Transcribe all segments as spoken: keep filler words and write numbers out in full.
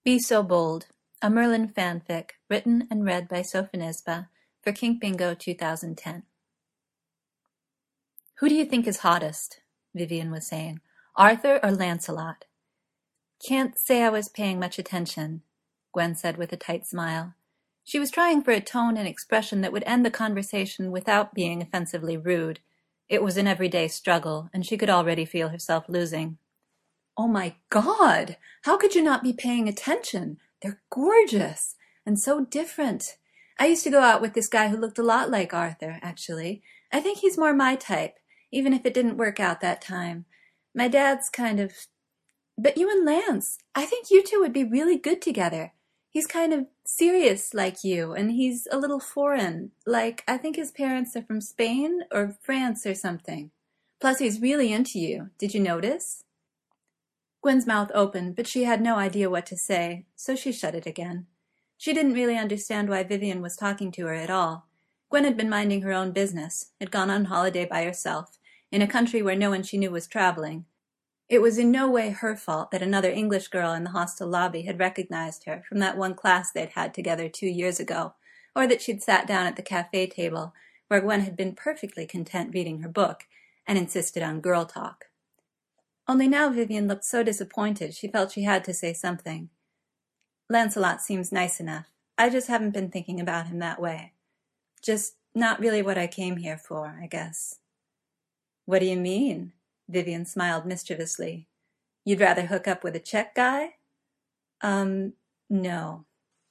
Be So Bold, a Merlin fanfic, written and read by Sophonisba for Kink Bingo two thousand ten. Who do you think is hottest? Vivian was saying. Arthur or Lancelot? Can't say I was paying much attention, Gwen said with a tight smile. She was trying for a tone and expression that would end the conversation without being offensively rude. It was an everyday struggle, and she could already feel herself losing. Oh my God! How could you not be paying attention? They're gorgeous and so different. I used to go out with this guy who looked a lot like Arthur, actually. I think he's more my type, even if it didn't work out that time. My dad's kind of... But you and Lance, I think you two would be really good together. He's kind of serious like you, and he's a little foreign. Like, I think his parents are from Spain or France or something. Plus, he's really into you. Did you notice? Gwen's mouth opened, but she had no idea what to say, so she shut it again. She didn't really understand why Vivian was talking to her at all. Gwen had been minding her own business, had gone on holiday by herself, in a country where no one she knew was traveling. It was in no way her fault that another English girl in the hostel lobby had recognized her from that one class they'd had together two years ago, or that she'd sat down at the cafe table, where Gwen had been perfectly content reading her book, and insisted on girl talk. Only now Vivian looked so disappointed she felt she had to say something. Lancelot seems nice enough. I just haven't been thinking about him that way. Just not really what I came here for, I guess. What do you mean? Vivian smiled mischievously. You'd rather hook up with a Czech guy? Um, no.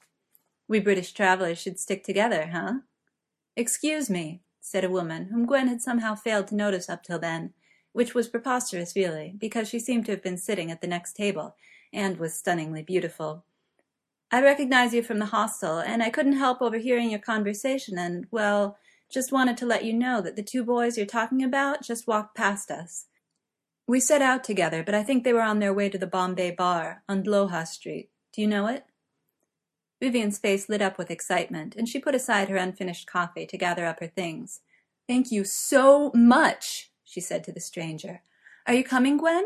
We British travelers should stick together, huh? Excuse me, said a woman whom Gwen had somehow failed to notice up till then, which was preposterous, really, because she seemed to have been sitting at the next table, and was stunningly beautiful. I recognize you from the hostel, and I couldn't help overhearing your conversation, and, well, just wanted to let you know that the two boys you're talking about just walked past us. We set out together, but I think they were on their way to the Bombay Bar on Dloha Street. Do you know it? Vivian's face lit up with excitement, and she put aside her unfinished coffee to gather up her things. Thank you so much, she said to the stranger. Are you coming, Gwen?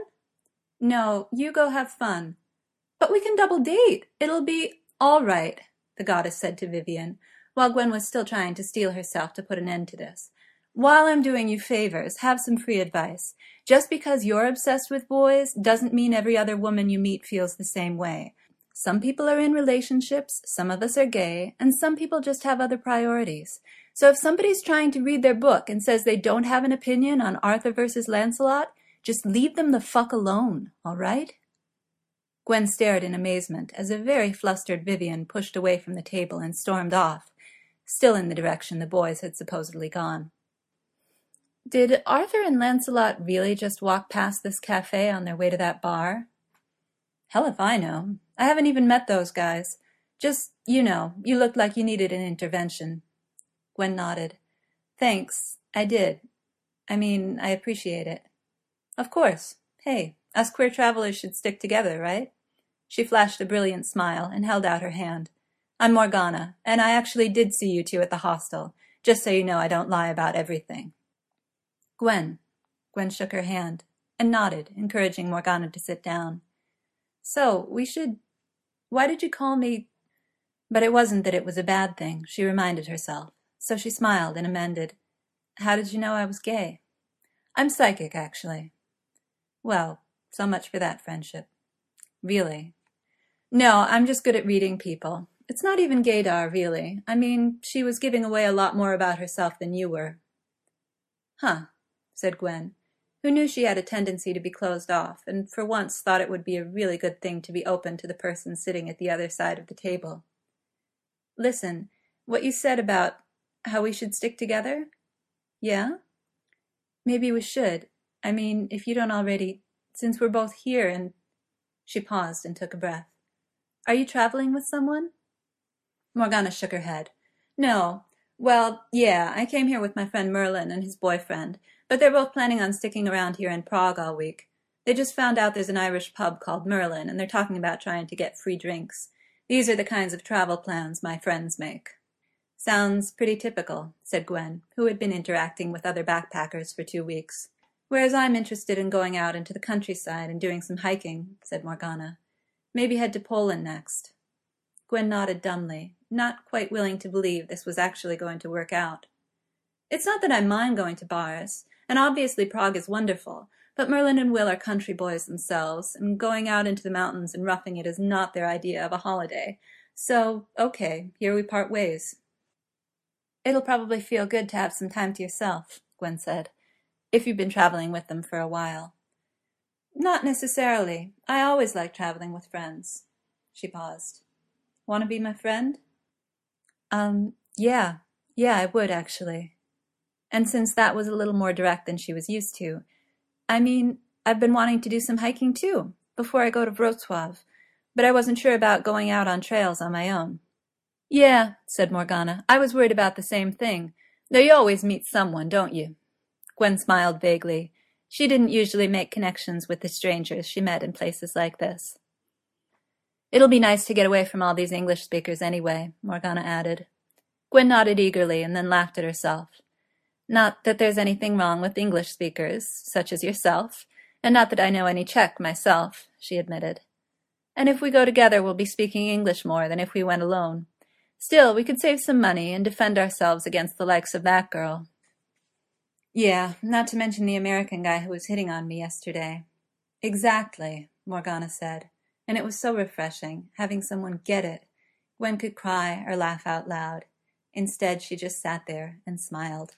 No, you go have fun. But we can double date. It'll be all right, the goddess said to Vivian, while Gwen was still trying to steel herself to put an end to this. While I'm doing you favors, have some free advice. Just because you're obsessed with boys doesn't mean every other woman you meet feels the same way. Some people are in relationships, some of us are gay, and some people just have other priorities. So if somebody's trying to read their book and says they don't have an opinion on Arthur versus Lancelot, just leave them the fuck alone, all right? Gwen stared in amazement as a very flustered Vivian pushed away from the table and stormed off, still in the direction the boys had supposedly gone. Did Arthur and Lancelot really just walk past this cafe on their way to that bar? Hell if I know. I haven't even met those guys. Just, you know, you looked like you needed an intervention. Gwen nodded. Thanks, I did. I mean, I appreciate it. Of course. Hey, us queer travelers should stick together, right? She flashed a brilliant smile and held out her hand. I'm Morgana, and I actually did see you two at the hostel, just so you know I don't lie about everything. Gwen. Gwen shook her hand and nodded, encouraging Morgana to sit down. So, we should... Why did you call me... But it wasn't that it was a bad thing, she reminded herself, so she smiled and amended. How did you know I was gay? I'm psychic, actually. Well, so much for that friendship. Really? No, I'm just good at reading people. It's not even gaydar, really. I mean, she was giving away a lot more about herself than you were. Huh, said Gwen, who knew she had a tendency to be closed off, and for once thought it would be a really good thing to be open to the person sitting at the other side of the table. Listen, what you said about how we should stick together? Yeah? Maybe we should. I mean, if you don't already, since we're both here and... She paused and took a breath. Are you traveling with someone? Morgana shook her head. No. Well, yeah, I came here with my friend Merlin and his boyfriend, but they're both planning on sticking around here in Prague all week. They just found out there's an Irish pub called Merlin, and they're talking about trying to get free drinks. These are the kinds of travel plans my friends make. Sounds pretty typical, said Gwen, who had been interacting with other backpackers for two weeks. Whereas I'm interested in going out into the countryside and doing some hiking, said Morgana. Maybe head to Poland next. Gwen nodded dumbly, not quite willing to believe this was actually going to work out. It's not that I mind going to bars, and obviously Prague is wonderful, but Merlin and Will are country boys themselves, and going out into the mountains and roughing it is not their idea of a holiday. So, okay, here we part ways. It'll probably feel good to have some time to yourself, Gwen said, if you've been traveling with them for a while. Not necessarily. I always like traveling with friends. She paused. Want to be my friend? Um, yeah. Yeah, I would, actually. And since that was a little more direct than she was used to, I mean, I've been wanting to do some hiking too, before I go to Wrocław, but I wasn't sure about going out on trails on my own. Yeah, said Morgana. I was worried about the same thing, though you always meet someone, don't you? Gwen smiled vaguely. She didn't usually make connections with the strangers she met in places like this. It'll be nice to get away from all these English speakers anyway, Morgana added. Gwen nodded eagerly and then laughed at herself. Not that there's anything wrong with English speakers, such as yourself, and not that I know any Czech myself, she admitted. And if we go together we'll be speaking English more than if we went alone. Still, we could save some money and defend ourselves against the likes of that girl. Yeah, not to mention the American guy who was hitting on me yesterday. Exactly, Morgana said, and it was so refreshing, having someone get it. Gwen could cry or laugh out loud. Instead, she just sat there and smiled.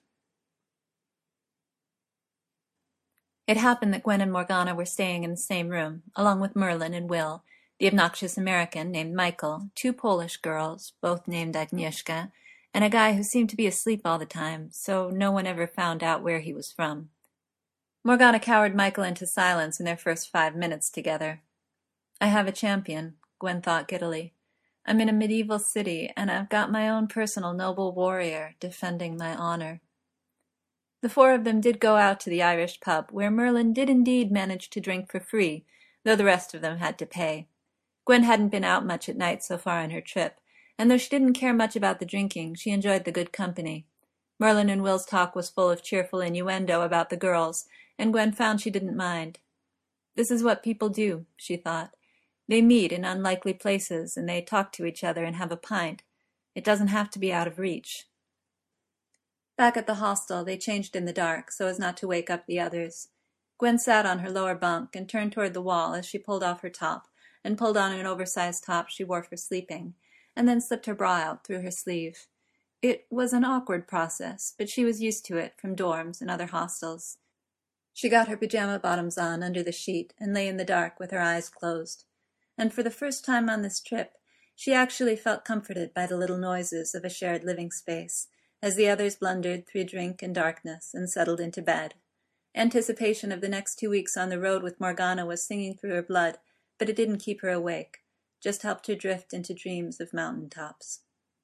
It happened that Gwen and Morgana were staying in the same room, along with Merlin and Will, the obnoxious American named Michael, two Polish girls, both named Agnieszka, and a guy who seemed to be asleep all the time, so no one ever found out where he was from. Morgana cowered Michael into silence in their first five minutes together. I have a champion, Gwen thought giddily. I'm in a medieval city, and I've got my own personal noble warrior defending my honor. The four of them did go out to the Irish pub, where Merlin did indeed manage to drink for free, though the rest of them had to pay. Gwen hadn't been out much at night so far on her trip, and though she didn't care much about the drinking, she enjoyed the good company. Merlin and Will's talk was full of cheerful innuendo about the girls, and Gwen found she didn't mind. This is what people do, she thought. They meet in unlikely places, and they talk to each other and have a pint. It doesn't have to be out of reach. Back at the hostel, they changed in the dark, so as not to wake up the others. Gwen sat on her lower bunk and turned toward the wall as she pulled off her top, and pulled on an oversized top she wore for sleeping, and then slipped her bra out through her sleeve. It was an awkward process, but she was used to it from dorms and other hostels. She got her pajama bottoms on under the sheet and lay in the dark with her eyes closed. And for the first time on this trip, she actually felt comforted by the little noises of a shared living space, as the others blundered through drink and darkness and settled into bed. Anticipation of the next two weeks on the road with Morgana was singing through her blood, but it didn't keep her awake, just helped her drift into dreams of mountain tops.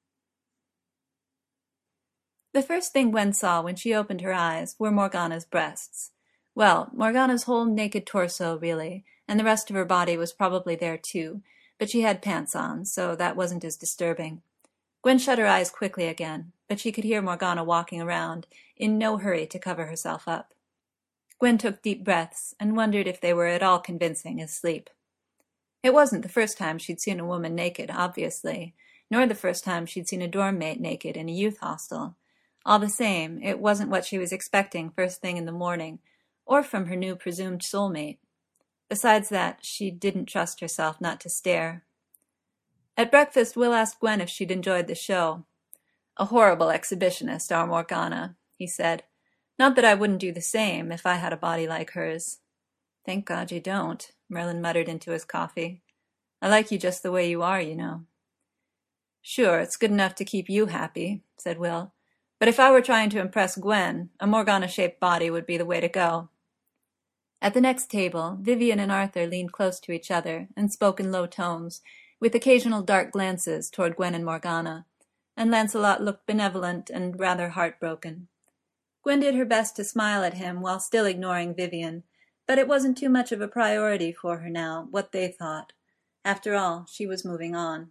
The first thing Gwen saw when she opened her eyes were Morgana's breasts. Well, Morgana's whole naked torso, really, and the rest of her body was probably there too, but she had pants on, so that wasn't as disturbing. Gwen shut her eyes quickly again, but she could hear Morgana walking around, in no hurry to cover herself up. Gwen took deep breaths and wondered if they were at all convincing as sleep. It wasn't the first time she'd seen a woman naked, obviously, nor the first time she'd seen a dorm mate naked in a youth hostel. All the same, it wasn't what she was expecting first thing in the morning, or from her new presumed soulmate. Besides that, she didn't trust herself not to stare. At breakfast, Will asked Gwen if she'd enjoyed the show. A horrible exhibitionist, our Morgana, he said. Not that I wouldn't do the same if I had a body like hers. Thank God you don't, Merlin muttered into his coffee. I like you just the way you are, you know. Sure, it's good enough to keep you happy, said Will. But if I were trying to impress Gwen, a Morgana-shaped body would be the way to go. At the next table, Vivian and Arthur leaned close to each other and spoke in low tones, with occasional dark glances toward Gwen and Morgana, and Lancelot looked benevolent and rather heartbroken. Gwen did her best to smile at him while still ignoring Vivian, but it wasn't too much of a priority for her now, what they thought. After all, she was moving on.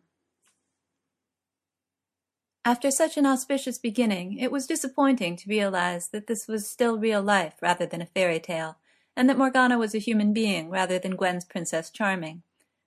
After such an auspicious beginning, it was disappointing to realize that this was still real life rather than a fairy tale, and that Morgana was a human being rather than Gwen's Princess Charming.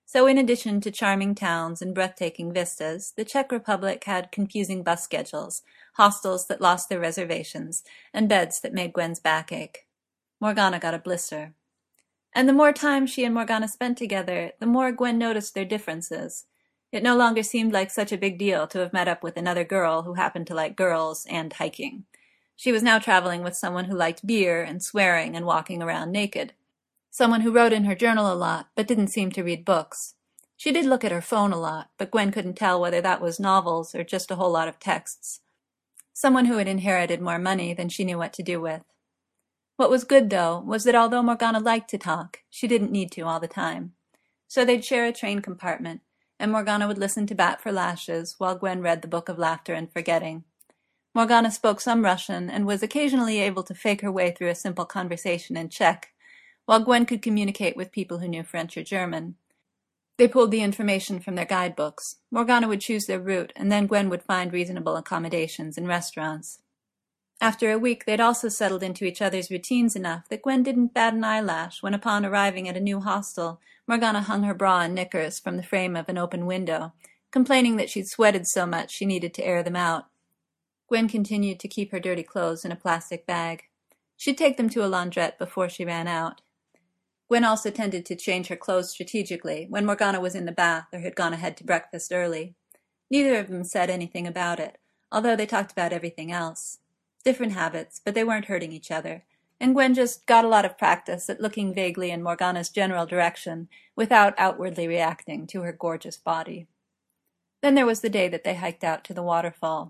So in addition to charming towns and breathtaking vistas, the Czech Republic had confusing bus schedules, hostels that lost their reservations, and beds that made Gwen's back ache. Morgana got a blister. And the more time she and Morgana spent together, the more Gwen noticed their differences. It no longer seemed like such a big deal to have met up with another girl who happened to like girls and hiking. She was now traveling with someone who liked beer and swearing and walking around naked. Someone who wrote in her journal a lot, but didn't seem to read books. She did look at her phone a lot, but Gwen couldn't tell whether that was novels or just a whole lot of texts. Someone who had inherited more money than she knew what to do with. What was good, though, was that although Morgana liked to talk, she didn't need to all the time. So they'd share a train compartment, and Morgana would listen to Bat for Lashes while Gwen read the Book of Laughter and Forgetting. Morgana spoke some Russian and was occasionally able to fake her way through a simple conversation in Czech, while Gwen could communicate with people who knew French or German. They pulled the information from their guidebooks. Morgana would choose their route, and then Gwen would find reasonable accommodations in restaurants. After a week, they'd also settled into each other's routines enough that Gwen didn't bat an eyelash when, upon arriving at a new hostel, Morgana hung her bra and knickers from the frame of an open window, complaining that she'd sweated so much she needed to air them out. Gwen continued to keep her dirty clothes in a plastic bag. She'd take them to a laundrette before she ran out. Gwen also tended to change her clothes strategically when Morgana was in the bath or had gone ahead to breakfast early. Neither of them said anything about it, although they talked about everything else. Different habits, but they weren't hurting each other, and Gwen just got a lot of practice at looking vaguely in Morgana's general direction without outwardly reacting to her gorgeous body. Then there was the day that they hiked out to the waterfall.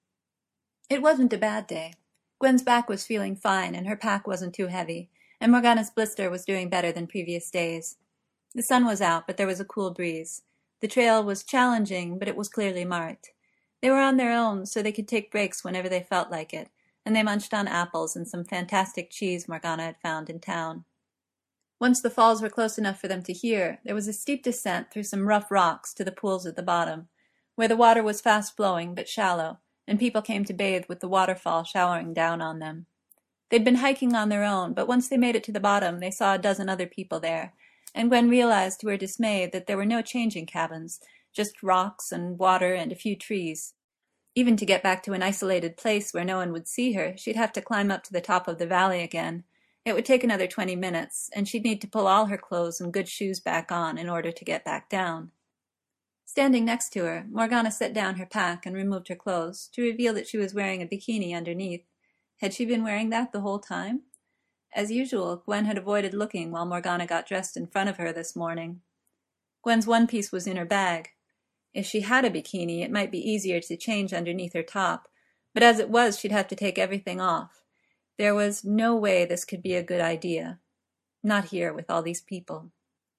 It wasn't a bad day. Gwen's back was feeling fine and her pack wasn't too heavy, and Morgana's blister was doing better than previous days. The sun was out, but there was a cool breeze. The trail was challenging, but it was clearly marked. They were on their own, so they could take breaks whenever they felt like it, and they munched on apples and some fantastic cheese Morgana had found in town. Once the falls were close enough for them to hear, there was a steep descent through some rough rocks to the pools at the bottom, where the water was fast-flowing but shallow, and people came to bathe with the waterfall showering down on them. They'd been hiking on their own, but once they made it to the bottom, they saw a dozen other people there, and Gwen realized to her dismay that there were no changing cabins, just rocks and water and a few trees. Even to get back to an isolated place where no one would see her, she'd have to climb up to the top of the valley again. It would take another twenty minutes, and she'd need to pull all her clothes and good shoes back on in order to get back down. Standing next to her, Morgana set down her pack and removed her clothes, to reveal that she was wearing a bikini underneath. Had she been wearing that the whole time? As usual, Gwen had avoided looking while Morgana got dressed in front of her this morning. Gwen's one piece was in her bag. If she had a bikini, it might be easier to change underneath her top, but as it was, she'd have to take everything off. There was no way this could be a good idea. Not here with all these people.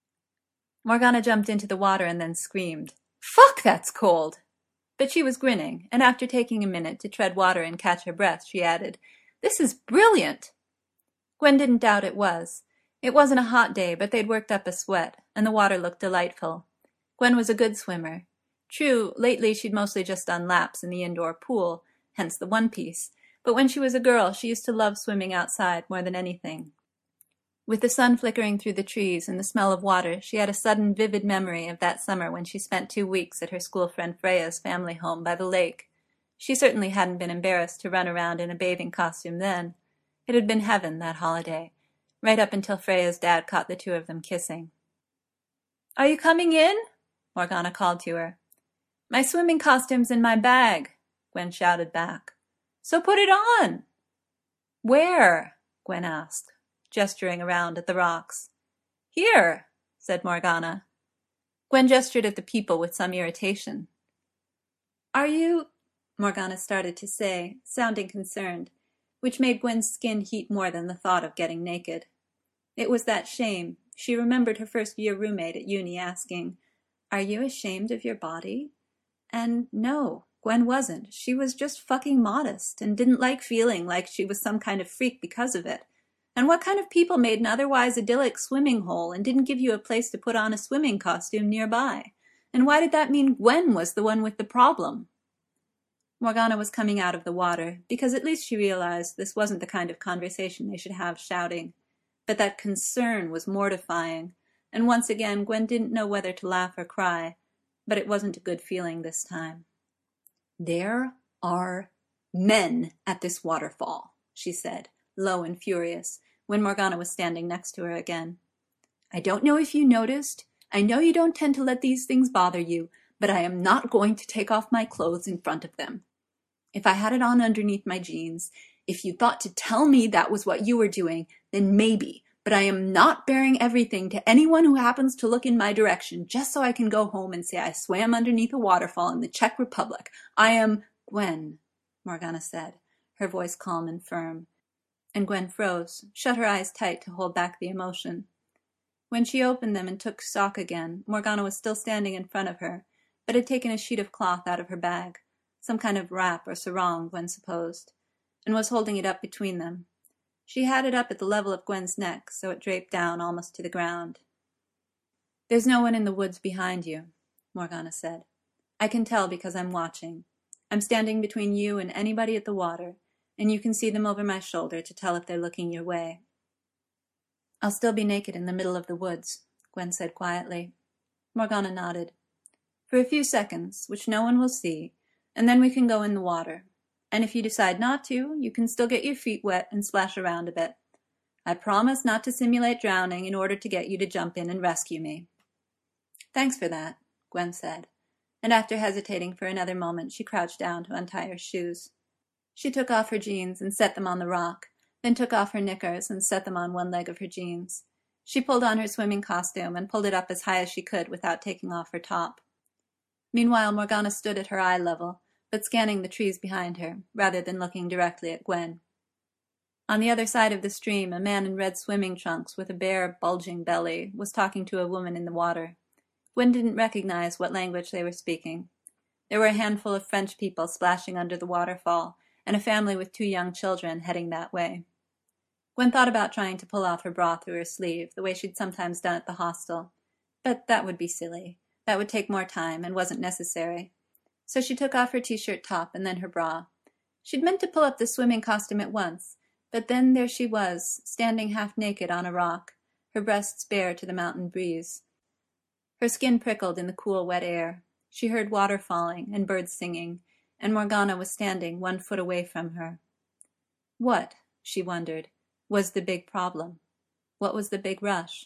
Morgana jumped into the water and then screamed, "Fuck, that's cold!" But she was grinning, and after taking a minute to tread water and catch her breath, she added, "This is brilliant!" Gwen didn't doubt it was. It wasn't a hot day, but they'd worked up a sweat, and the water looked delightful. Gwen was a good swimmer. True, lately she'd mostly just done laps in the indoor pool, hence the one piece, but when she was a girl she used to love swimming outside more than anything. With the sun flickering through the trees and the smell of water, she had a sudden vivid memory of that summer when she spent two weeks at her school friend Freya's family home by the lake. She certainly hadn't been embarrassed to run around in a bathing costume then. It had been heaven, that holiday, right up until Freya's dad caught the two of them kissing. "Are you coming in?" Morgana called to her. "My swimming costume's in my bag," Gwen shouted back. "So put it on." "Where?" Gwen asked, gesturing around at the rocks. "Here," said Morgana. Gwen gestured at the people with some irritation. "Are you—" Morgana started to say, sounding concerned, which made Gwen's skin heat more than the thought of getting naked. It was that shame. She remembered her first-year roommate at uni asking, "Are you ashamed of your body?" And no, Gwen wasn't. She was just fucking modest and didn't like feeling like she was some kind of freak because of it. And what kind of people made an otherwise idyllic swimming hole and didn't give you a place to put on a swimming costume nearby? And why did that mean Gwen was the one with the problem? Morgana was coming out of the water, because at least she realized this wasn't the kind of conversation they should have shouting. But that concern was mortifying. and once again Gwen didn't know whether to laugh or cry, but it wasn't a good feeling this time. "There are men at this waterfall," she said, low and furious, when Morgana was standing next to her again. "I don't know if you noticed. I know you don't tend to let these things bother you, but I am not going to take off my clothes in front of them. If I had it on underneath my jeans, if you thought to tell me that was what you were doing, then maybe, but I am not bearing everything to anyone who happens to look in my direction just so I can go home and say I swam underneath a waterfall in the Czech Republic. I am—" "Gwen," Morgana said, her voice calm and firm, and Gwen froze, shut her eyes tight to hold back the emotion. When she opened them and took stock again, Morgana was still standing in front of her, but had taken a sheet of cloth out of her bag, some kind of wrap or sarong, Gwen supposed, and was holding it up between them. She had it up at the level of Gwen's neck, so it draped down almost to the ground. "There's no one in the woods behind you," Morgana said. "I can tell because I'm watching. I'm standing between you and anybody at the water, and you can see them over my shoulder to tell if they're looking your way." "I'll still be naked in the middle of the woods," Gwen said quietly. Morgana nodded. "For a few seconds, which no one will see, and then we can go in the water. And if you decide not to, you can still get your feet wet and splash around a bit. I promise not to simulate drowning in order to get you to jump in and rescue me." "Thanks for that," Gwen said, and after hesitating for another moment she crouched down to untie her shoes. She took off her jeans and set them on the rock, then took off her knickers and set them on one leg of her jeans. She pulled on her swimming costume and pulled it up as high as she could without taking off her top. Meanwhile Morgana stood at her eye level, but scanning the trees behind her, rather than looking directly at Gwen. On the other side of the stream, a man in red swimming trunks with a bare, bulging belly was talking to a woman in the water. Gwen didn't recognize what language they were speaking. There were a handful of French people splashing under the waterfall, and a family with two young children heading that way. Gwen thought about trying to pull off her bra through her sleeve, the way she'd sometimes done at the hostel, but that would be silly. That would take more time and wasn't necessary. So she took off her t-shirt top and then her bra. She'd meant to pull up the swimming costume at once, but then there she was, standing half naked on a rock, her breasts bare to the mountain breeze. Her skin prickled in the cool, wet air. She heard water falling and birds singing, and Morgana was standing one foot away from her. What, she wondered, was the big problem? What was the big rush?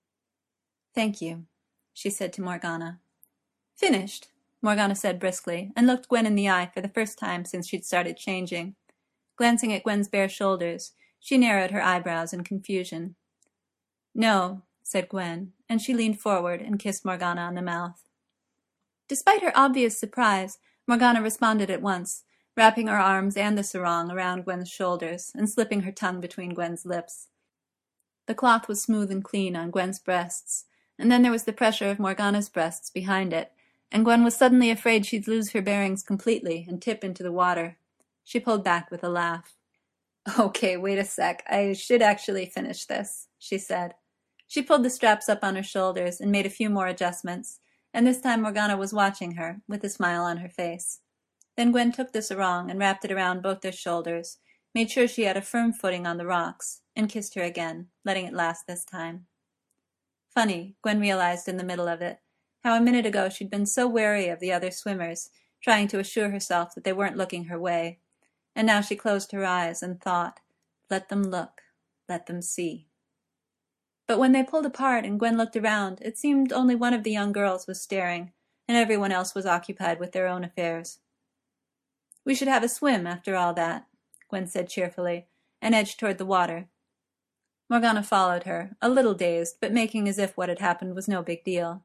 "Thank you," she said to Morgana. "Finished?" Morgana said briskly, and looked Gwen in the eye for the first time since she'd started changing. Glancing at Gwen's bare shoulders, she narrowed her eyebrows in confusion. "No," said Gwen, and she leaned forward and kissed Morgana on the mouth. Despite her obvious surprise, Morgana responded at once, wrapping her arms and the sarong around Gwen's shoulders and slipping her tongue between Gwen's lips. The cloth was smooth and clean on Gwen's breasts, and then there was the pressure of Morgana's breasts behind it, and Gwen was suddenly afraid she'd lose her bearings completely and tip into the water. She pulled back with a laugh. "Okay, wait a sec. I should actually finish this," she said. She pulled the straps up on her shoulders and made a few more adjustments, and this time Morgana was watching her, with a smile on her face. Then Gwen took the sarong and wrapped it around both their shoulders, made sure she had a firm footing on the rocks, and kissed her again, letting it last this time. Funny, Gwen realized in the middle of it, how a minute ago she'd been so wary of the other swimmers, trying to assure herself that they weren't looking her way, and now she closed her eyes and thought, let them look, let them see. But when they pulled apart and Gwen looked around, it seemed only one of the young girls was staring, and everyone else was occupied with their own affairs. "We should have a swim after all that," Gwen said cheerfully, and edged toward the water. Morgana followed her, a little dazed, but making as if what had happened was no big deal.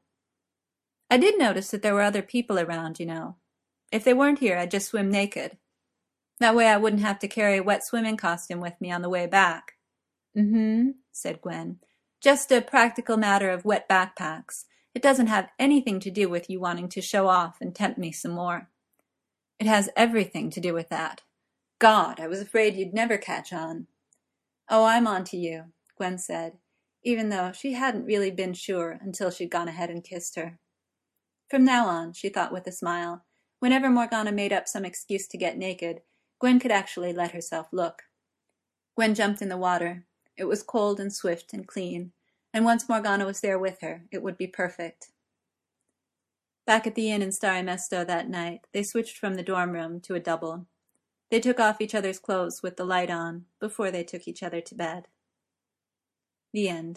"I did notice that there were other people around, you know. If they weren't here, I'd just swim naked. That way I wouldn't have to carry a wet swimming costume with me on the way back." "Mm-hmm," said Gwen. "Just a practical matter of wet backpacks. It doesn't have anything to do with you wanting to show off and tempt me some more." "It has everything to do with that. God, I was afraid you'd never catch on." "Oh, I'm on to you," Gwen said, even though she hadn't really been sure until she'd gone ahead and kissed her. From now on, she thought with a smile, whenever Morgana made up some excuse to get naked, Gwen could actually let herself look. Gwen jumped in the water. It was cold and swift and clean, And once Morgana was there with her, it would be perfect. Back at the inn in Stare Mesto that night, they switched from the dorm room to a double. They took off each other's clothes with the light on before they took each other to bed. The end.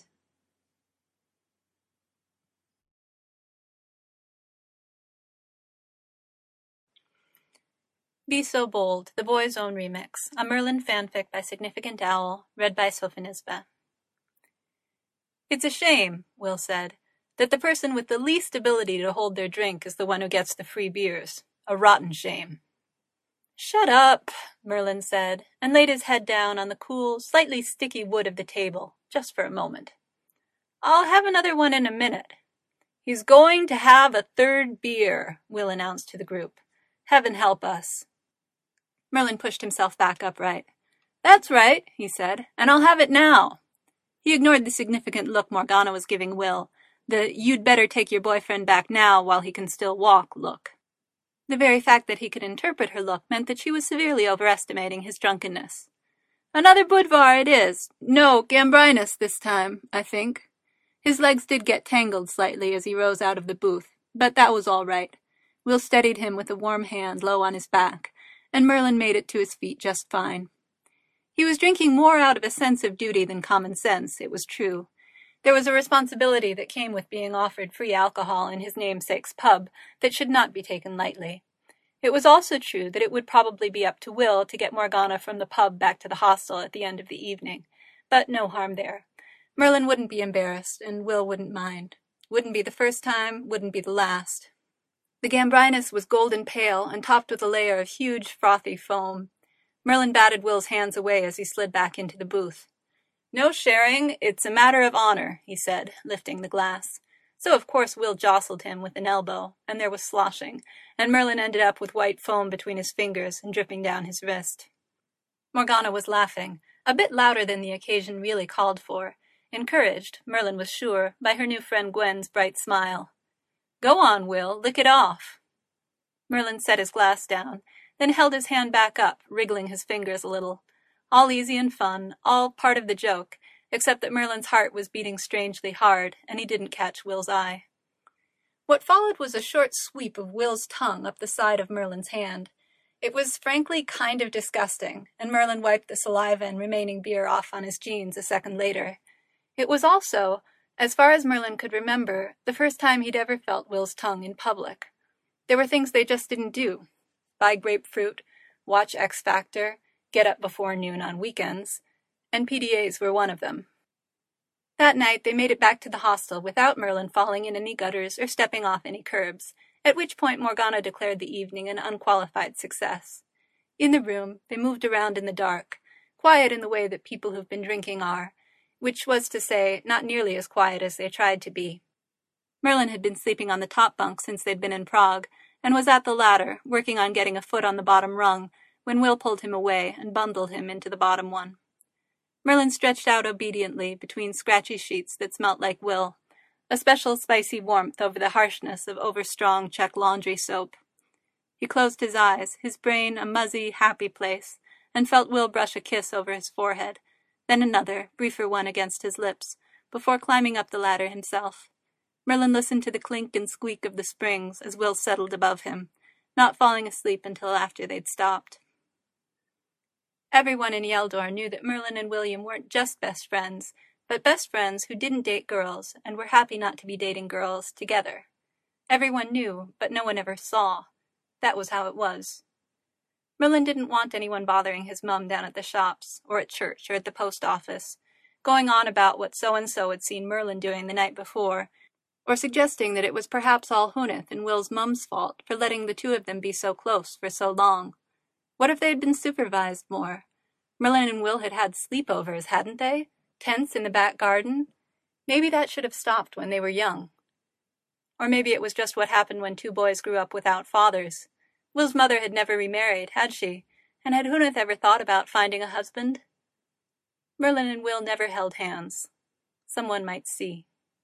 Be So Bold, the Boy's Own Remix, a Merlin fanfic by Significant Owl, read by Sophonisba. It's a shame, Will said, that the person with the least ability to hold their drink is the one who gets the free beers. A rotten shame. Shut up, Merlin said, and laid his head down on the cool, slightly sticky wood of the table, just for a moment. I'll have another one in a minute. He's going to have a third beer, Will announced to the group. Heaven help us. Merlin pushed himself back upright. That's right, he said, and I'll have it now. He ignored the significant look Morgana was giving Will, the you'd better take your boyfriend back now while he can still walk look. The very fact that he could interpret her look meant that she was severely overestimating his drunkenness. Another Budvar it is. No, Gambrinus this time, I think. His legs did get tangled slightly as he rose out of the booth, but that was all right. Will steadied him with a warm hand low on his back, and Merlin made it to his feet just fine. He was drinking more out of a sense of duty than common sense, it was true. There was a responsibility that came with being offered free alcohol in his namesake's pub that should not be taken lightly. It was also true that it would probably be up to Will to get Morgana from the pub back to the hostel at the end of the evening, but no harm there. Merlin wouldn't be embarrassed, and Will wouldn't mind. Wouldn't be the first time, wouldn't be the last. The Gambrinus was golden pale and topped with a layer of huge, frothy foam. Merlin batted Will's hands away as he slid back into the booth. No sharing, it's a matter of honor, he said, lifting the glass. So of course Will jostled him with an elbow, and there was sloshing, and Merlin ended up with white foam between his fingers and dripping down his wrist. Morgana was laughing, a bit louder than the occasion really called for, encouraged, Merlin was sure, by her new friend Gwen's bright smile. Go on, Will, lick it off. Merlin set his glass down, then held his hand back up, wriggling his fingers a little. All easy and fun, all part of the joke, except that Merlin's heart was beating strangely hard, and he didn't catch Will's eye. What followed was a short sweep of Will's tongue up the side of Merlin's hand. It was frankly kind of disgusting, and Merlin wiped the saliva and remaining beer off on his jeans a second later. It was also, as far as Merlin could remember, the first time he'd ever felt Will's tongue in public. There were things they just didn't do. Buy grapefruit, watch X Factor, get up before noon on weekends, and P D As were one of them. That night they made it back to the hostel without Merlin falling in any gutters or stepping off any curbs, at which point Morgana declared the evening an unqualified success. In the room, they moved around in the dark, quiet in the way that people who've been drinking are, which was to say, not nearly as quiet as they tried to be. Merlin had been sleeping on the top bunk since they'd been in Prague, and was at the ladder, working on getting a foot on the bottom rung, when Will pulled him away and bundled him into the bottom one. Merlin stretched out obediently between scratchy sheets that smelt like Will, a special spicy warmth over the harshness of overstrong Czech laundry soap. He closed his eyes, his brain a muzzy, happy place, and felt Will brush a kiss over his forehead, then another, briefer one against his lips, before climbing up the ladder himself. Merlin listened to the clink and squeak of the springs as Will settled above him, not falling asleep until after they'd stopped. Everyone in Yeldor knew that Merlin and William weren't just best friends, but best friends who didn't date girls and were happy not to be dating girls together. Everyone knew, but no one ever saw. That was how it was. Merlin didn't want anyone bothering his mum down at the shops, or at church, or at the post office, going on about what so-and-so had seen Merlin doing the night before, or suggesting that it was perhaps all Huneth and Will's mum's fault for letting the two of them be so close for so long. What if they had been supervised more? Merlin and Will had had sleepovers, hadn't they? Tents in the back garden? Maybe that should have stopped when they were young. Or maybe it was just what happened when two boys grew up without fathers. Will's mother had never remarried, had she? And had Huneth ever thought about finding a husband? Merlin and Will never held hands. Someone might see.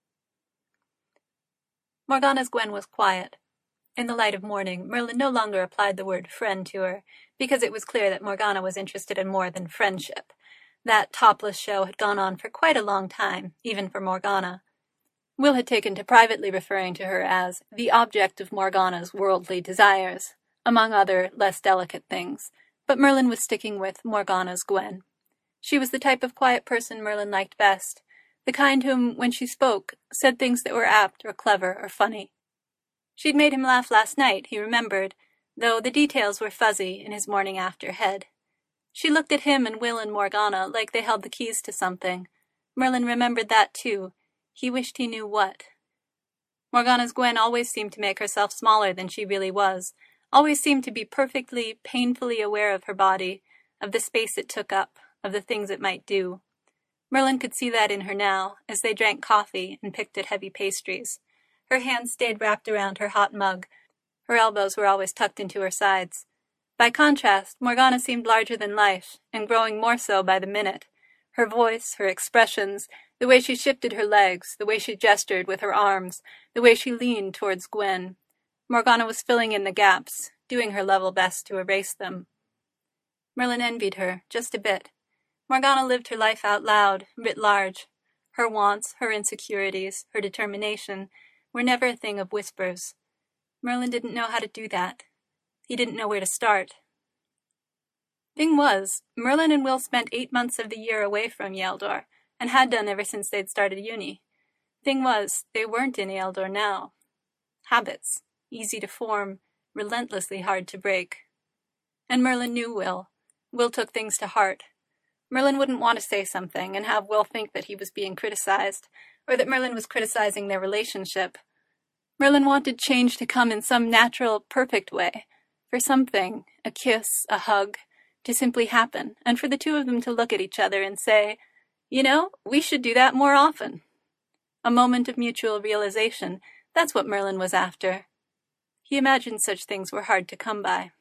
Morgana's Gwen was quiet. In the light of morning, Merlin no longer applied the word friend to her, because it was clear that Morgana was interested in more than friendship. That topless show had gone on for quite a long time, even for Morgana. Will had taken to privately referring to her as the object of Morgana's worldly desires, among other less delicate things, but Merlin was sticking with Morgana's Gwen. She was the type of quiet person Merlin liked best, the kind whom, when she spoke, said things that were apt or clever or funny. She'd made him laugh last night, he remembered, though the details were fuzzy in his morning-after head. She looked at him and Will and Morgana like they held the keys to something. Merlin remembered that, too. He wished he knew what. Morgana's Gwen always seemed to make herself smaller than she really was, always seemed to be perfectly, painfully aware of her body, of the space it took up, of the things it might do. Merlin could see that in her now, as they drank coffee and picked at heavy pastries. Her hands stayed wrapped around her hot mug. Her elbows were always tucked into her sides. By contrast, Morgana seemed larger than life, and growing more so by the minute. Her voice, her expressions, the way she shifted her legs, the way she gestured with her arms, the way she leaned towards Gwen. Morgana was filling in the gaps, doing her level best to erase them. Merlin envied her, just a bit. Morgana lived her life out loud, writ large. Her wants, her insecurities, her determination, were never a thing of whispers. Merlin didn't know how to do that. He didn't know where to start. Thing was, Merlin and Will spent eight months of the year away from Ealdor, and had done ever since they'd started uni. Thing was, they weren't in Ealdor now. Habits, easy to form, relentlessly hard to break. And Merlin knew Will. Will took things to heart. Merlin wouldn't want to say something and have Will think that he was being criticized, or that Merlin was criticizing their relationship. Merlin wanted change to come in some natural, perfect way, for something, a kiss, a hug, to simply happen, and for the two of them to look at each other and say, you know, we should do that more often. A moment of mutual realization, that's what Merlin was after. He imagined such things were hard to come by.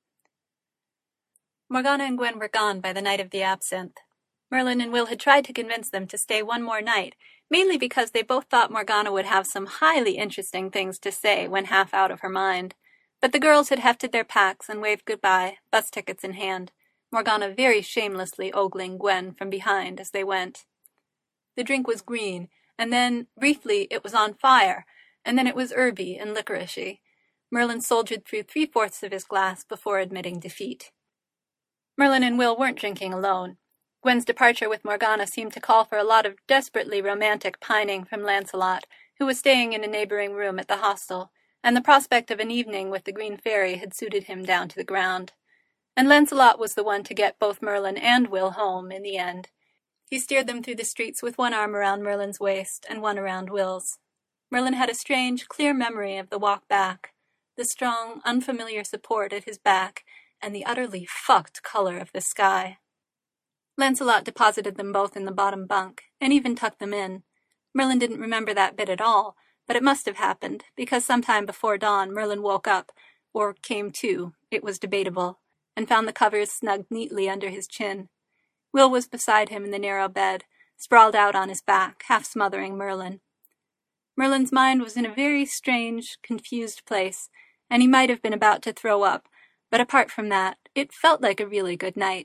Morgana and Gwen were gone by the night of the absinthe. Merlin and Will had tried to convince them to stay one more night, mainly because they both thought Morgana would have some highly interesting things to say when half out of her mind. But the girls had hefted their packs and waved goodbye, bus tickets in hand, Morgana very shamelessly ogling Gwen from behind as they went. The drink was green, and then, briefly, it was on fire, and then it was herby and licoricey. Merlin soldiered through three-fourths of his glass before admitting defeat. Merlin and Will weren't drinking alone. Gwen's departure with Morgana seemed to call for a lot of desperately romantic pining from Lancelot, who was staying in a neighboring room at the hostel, and the prospect of an evening with the Green Fairy had suited him down to the ground. And Lancelot was the one to get both Merlin and Will home in the end. He steered them through the streets with one arm around Merlin's waist and one around Will's. Merlin had a strange, clear memory of the walk back, the strong, unfamiliar support at his back, and the utterly fucked color of the sky. Lancelot deposited them both in the bottom bunk, and even tucked them in. Merlin didn't remember that bit at all, but it must have happened, because sometime before dawn Merlin woke up, or came to, it was debatable, and found the covers snugged neatly under his chin. Will was beside him in the narrow bed, sprawled out on his back, half smothering Merlin. Merlin's mind was in a very strange, confused place, and he might have been about to throw up, but apart from that, it felt like a really good night.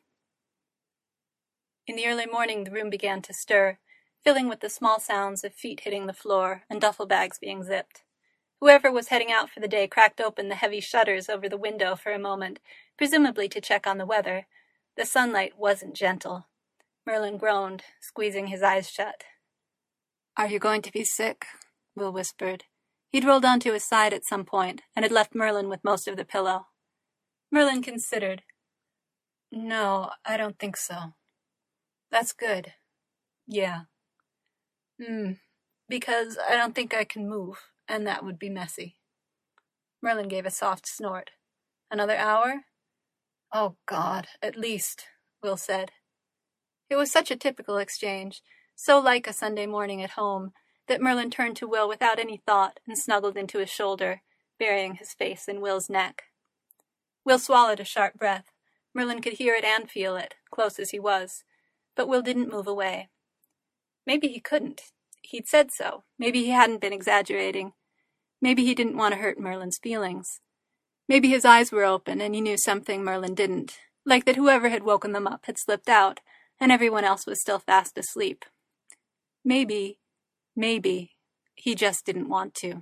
In the early morning the room began to stir, filling with the small sounds of feet hitting the floor and duffel bags being zipped. Whoever was heading out for the day cracked open the heavy shutters over the window for a moment, presumably to check on the weather. The sunlight wasn't gentle. Merlin groaned, squeezing his eyes shut. "Are you going to be sick?" Will whispered. He'd rolled onto his side at some point, and had left Merlin with most of the pillow. Merlin considered. "No, I don't think so." "That's good." "Yeah." Hmm, because I don't think I can move, and that would be messy." Merlin gave a soft snort. "Another hour?" "Oh, God, at least," Will said. It was such a typical exchange, so like a Sunday morning at home, that Merlin turned to Will without any thought and snuggled into his shoulder, burying his face in Will's neck. Will swallowed a sharp breath. Merlin could hear it and feel it, close as he was, but Will didn't move away. Maybe he couldn't. He'd said so. Maybe he hadn't been exaggerating. Maybe he didn't want to hurt Merlin's feelings. Maybe his eyes were open and he knew something Merlin didn't, like that whoever had woken them up had slipped out, and everyone else was still fast asleep. Maybe, maybe, he just didn't want to.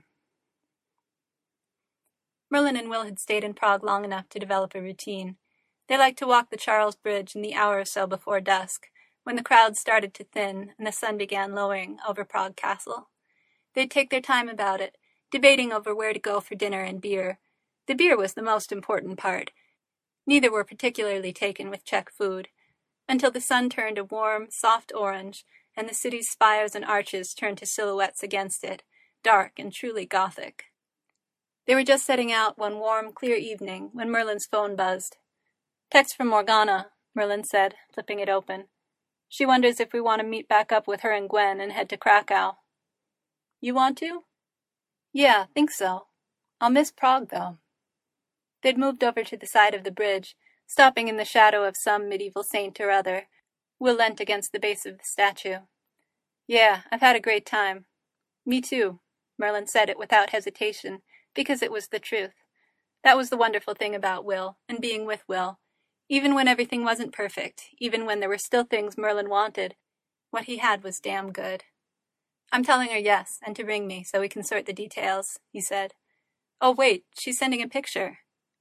Merlin and Will had stayed in Prague long enough to develop a routine. They liked to walk the Charles Bridge in the hour or so before dusk, when the crowds started to thin and the sun began lowering over Prague Castle. They'd take their time about it, debating over where to go for dinner and beer. The beer was the most important part. Neither were particularly taken with Czech food, until the sun turned a warm, soft orange, and the city's spires and arches turned to silhouettes against it, dark and truly Gothic. They were just setting out one warm, clear evening when Merlin's phone buzzed. "Text from Morgana," Merlin said, flipping it open. "She wonders if we want to meet back up with her and Gwen and head to Krakow." "You want to?" "Yeah, think so. I'll miss Prague, though." They'd moved over to the side of the bridge, stopping in the shadow of some medieval saint or other. Will leant against the base of the statue. "Yeah, I've had a great time." "Me too." Merlin said it without hesitation, because it was the truth. That was the wonderful thing about Will, and being with Will. Even when everything wasn't perfect, even when there were still things Merlin wanted, what he had was damn good. "I'm telling her yes, and to ring me so we can sort the details," he said. "Oh, wait, she's sending a picture."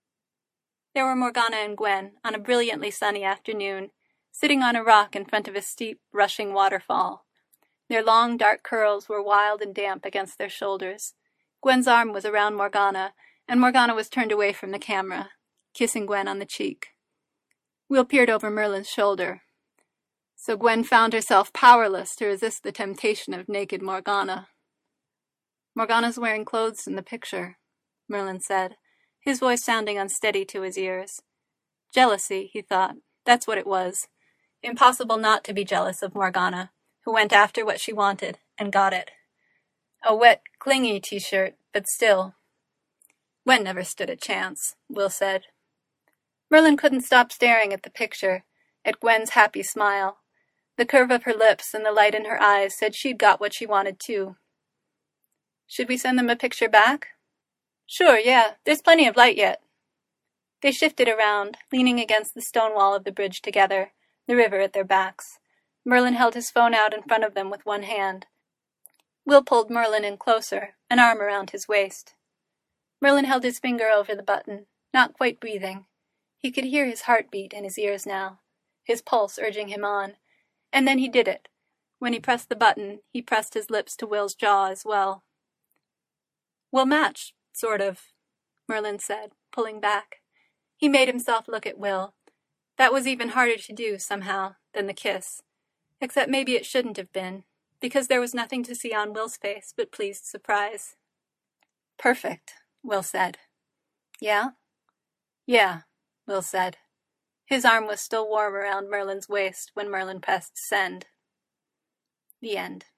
There were Morgana and Gwen, on a brilliantly sunny afternoon, sitting on a rock in front of a steep, rushing waterfall. Their long, dark curls were wild and damp against their shoulders. Gwen's arm was around Morgana, and Morgana was turned away from the camera, kissing Gwen on the cheek. Will peered over Merlin's shoulder. So Gwen found herself powerless to resist the temptation of naked Morgana. "Morgana's wearing clothes in the picture," Merlin said, his voice sounding unsteady to his ears. Jealousy, he thought. That's what it was. Impossible not to be jealous of Morgana, who went after what she wanted, and got it. A wet, clingy t-shirt, but still. Gwen never stood a chance, Will said. Merlin couldn't stop staring at the picture, at Gwen's happy smile. The curve of her lips and the light in her eyes said she'd got what she wanted too. "Should we send them a picture back?" "Sure, yeah, there's plenty of light yet." They shifted around, leaning against the stone wall of the bridge together, the river at their backs. Merlin held his phone out in front of them with one hand. Will pulled Merlin in closer, an arm around his waist. Merlin held his finger over the button, not quite breathing. He could hear his heartbeat in his ears now, his pulse urging him on. And then he did it. When he pressed the button, he pressed his lips to Will's jaw as well. "We'll match, sort of," Merlin said, pulling back. He made himself look at Will. That was even harder to do, somehow, than the kiss. Except maybe it shouldn't have been, because there was nothing to see on Will's face but pleased surprise. "Perfect," Will said. "Yeah?" "Yeah," Will said. His arm was still warm around Merlin's waist when Merlin pressed send. The end.